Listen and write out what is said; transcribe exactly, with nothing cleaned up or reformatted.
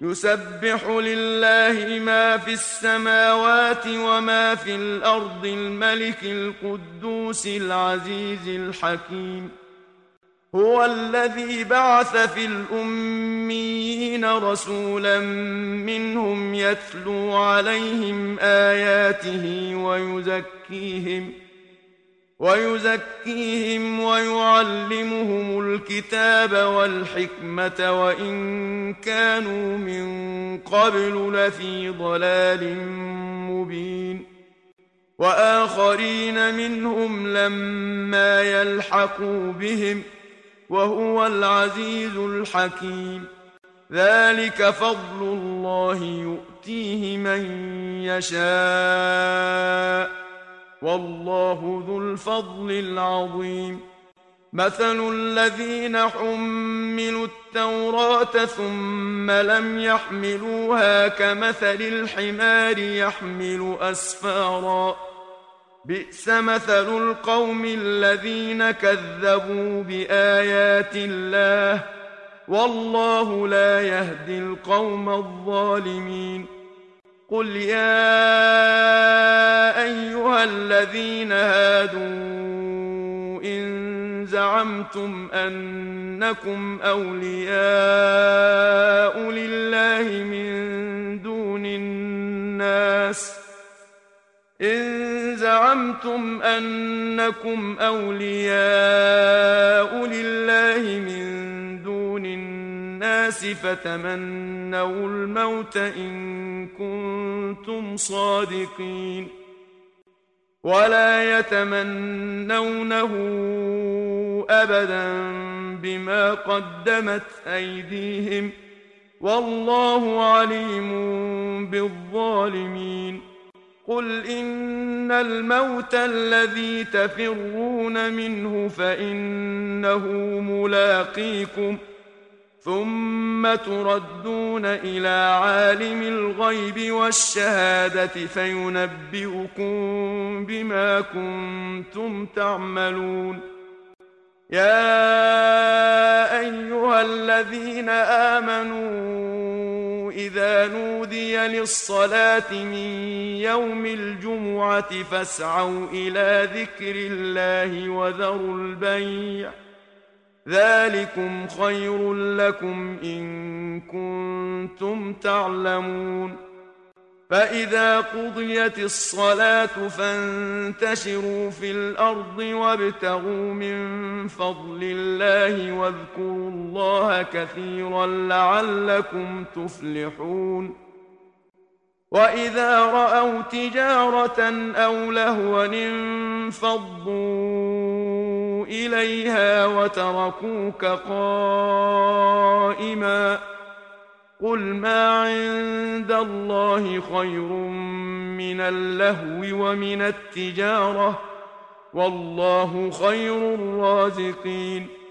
يسبح لله ما في السماوات وما في الأرض الملك القدوس العزيز الحكيم. هو الذي بعث في الأميين رسولا منهم يتلو عليهم آياته ويزكيهم ويزكيهم ويعلمهم الكتاب والحكمة وإن كانوا من قبل لفي ضلال مبين. وآخرين منهم لما يلحقوا بهم وهو العزيز الحكيم. ذلك فضل الله يؤتيه من يشاء والله ذو الفضل العظيم. مثل الذين حملوا التوراة ثم لم يحملوها كمثل الحمار يحمل أسفارا بئس مثل القوم الذين كذبوا بآيات الله والله لا يهدي القوم الظالمين. قل يا أيها الذين هادوا إن زعمتم أنكم أولياء لله من دون الناس إن زعمتم أنكم أولياء لله من دون الناس فتمنوا الموت إن كنتم صادقين ولا يتمنونه أبدا بما قدمت أيديهم والله عليم بالظالمين. قل إن الموت الذي تفرون منه فإنه ملاقيكم ثم تردون إلى عالم الغيب والشهادة فينبئكم بما كنتم تعملون. يا أيها الذين آمنوا إذا نودي للصلاة من يوم الجمعة فاسعوا إلى ذكر الله وذروا البيع ذلكم خير لكم إن كنتم تعلمون. فإذا قضيت الصلاة فانتشروا في الأرض وابتغوا من فضل الله واذكروا الله كثيرا لعلكم تفلحون. وإذا رأوا تجارة أو لهوا انفضوا إليها وتركوك قائما قل ما عند الله خير من اللهو ومن التجارة والله خير الرازقين.